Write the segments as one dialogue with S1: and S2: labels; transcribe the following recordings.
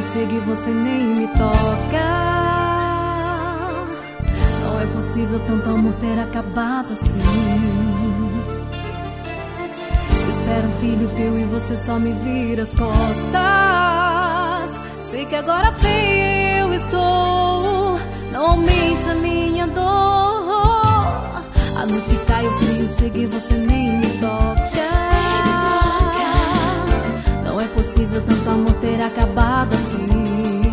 S1: chega e você nem me toca. Não é possível tanto amor ter acabado assim. Espero um filho teu e você só me vira as costas. Sei que agora feio eu estou, não aumente a minha dor. A noite cai, o frio chega e você nem me toca. Não é possível tanto amor ter acabado assim.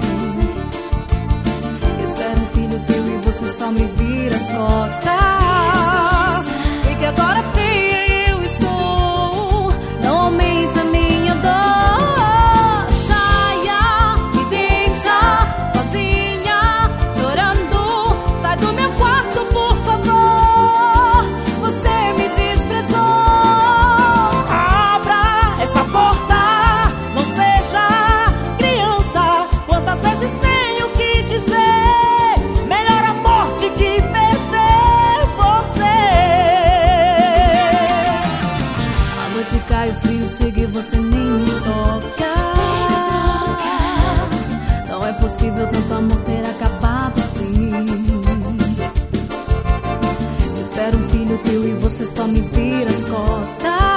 S1: Espero um filho teu e você só me vira as costas. Sei que agora feio eu estou, não aumente a minha dor. Saia, me deixa sozinha, chorando. Sai do meu quarto, por favor. Você me desprezou.
S2: Abra essa porta, não seja criança. Quantas vezes tenho que dizer, melhor a morte que perder você.
S1: A noite cai, o frio chega e você nem me toca. Não é possível tanto amor ter acabado assim. Eu espero um filho teu e você só me vira as costas.